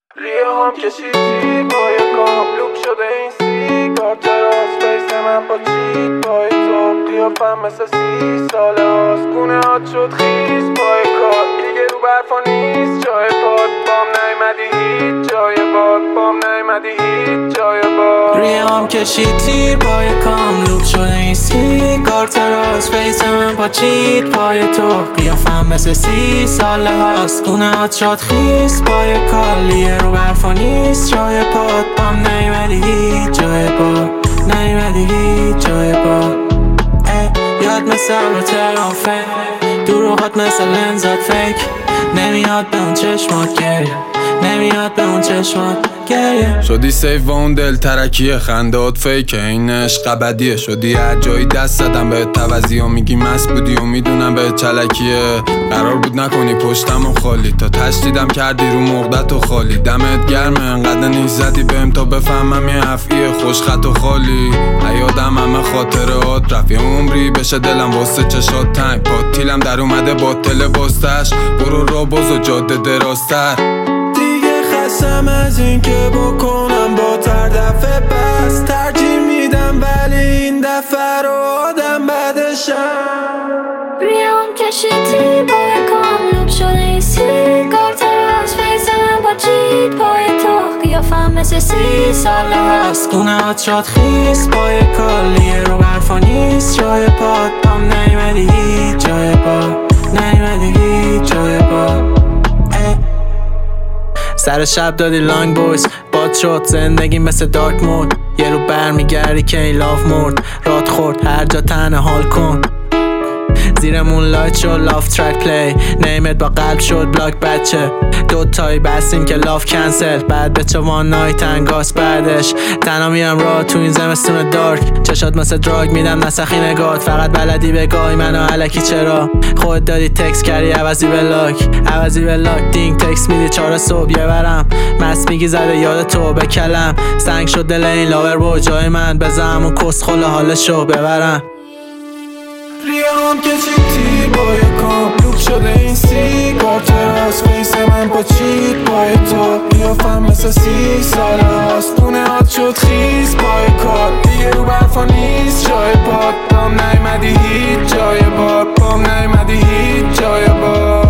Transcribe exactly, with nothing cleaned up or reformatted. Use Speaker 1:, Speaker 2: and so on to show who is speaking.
Speaker 1: ریه هم کشیدی پای کام لوب شده این سیگار تراس فیس من با چید پای تو قیافم مثل سی ساله هاست گونه هات شد خیز پای کار دیگه رو برفا نیست جای پاد بام نیمدی هیچ جای باد بام نیمدی هیچ جای باد
Speaker 2: ریه هم کشید تیر پای کام لوب شده این سیگار تراس فیس من با چید پای تو قیافم مثل سی ساله هاست گونه هات شد خیز پای کار لیه رو برفا نیست جای پاد بام نیمدی هیچ جای پاد نیمدی هیچ جای پاد یاد مثل رو ترافه دروغات مثل لنزات فیک نمیاد به اون چشمات گریه نمیاد به اون چشمات گریه
Speaker 3: شدی سیف و اون دل ترکیه خندهات فیکه این عشق ابدیه شدی هر جایی دست زدم به توزی و میگی مست بودی و میدونم به چلکیه قرار بود نکنی پشتم و خالی تا تشدیدم کردی رو مقدت و خالی دمت گرمه انقدر نیش زدی بهم تا بفهمم یه افعیه خوش خط و خالی ایادم همه خاطرات رفت یه عمری بشه دلم واسه چشات تنگ پاتیلم در اومده با تل باستش برو را باز و جاده درازتر
Speaker 2: خستم از این که بکنم با تر دفعه بس ترجیح میدم ولی این دفعه رو آدم بدشم
Speaker 4: ریام کشیدی پای کام لوب شده این سیگار تراس فیس من با چید پای تو قیافم مثل سی ساله هست
Speaker 2: گونه هات شد خیز پای کالیه رو برفا نیست جای پاد بام نیمدی هیچ جای پاد نیمدی هیچ جای پاد سر شب دادی لانگ بویز باد شد زندگی مثل دارک مود یه رو برمیگردی که این لاف مرد رات خورد هر جا تنه حال کن زیرمون لایت شد لاف ترک پلی نیمت با قلب شد بلاک بچه دوتایی بستیم که لاف کنسل بعد به چه وان نایت انگاس بعدش تنها میرم راه تو این زمستون دارک چشات مثل دراگ میدم نسخی نگات فقط بلدی بگاهی منو علکی چرا خود دادی تکس کردی عوضی به لاک عوضی به لاک دینگ تکس میدی چهار صبح یه برم مست میگی زده یاد تو بکلم سنگ شد دل این لاور با جای من بزنم و کس خل حالشو ببرم
Speaker 1: ریه هم کشیدی پای کام لوب شده این سیگار تراس فیس من با چید پای تو قیافم مثل سی ساله هاست گونه هات شد خیز پای کار دیگه رو برفا نیست جای پاد بام نیمدی هیچ جای باد بام نیمدی هیچ جای باد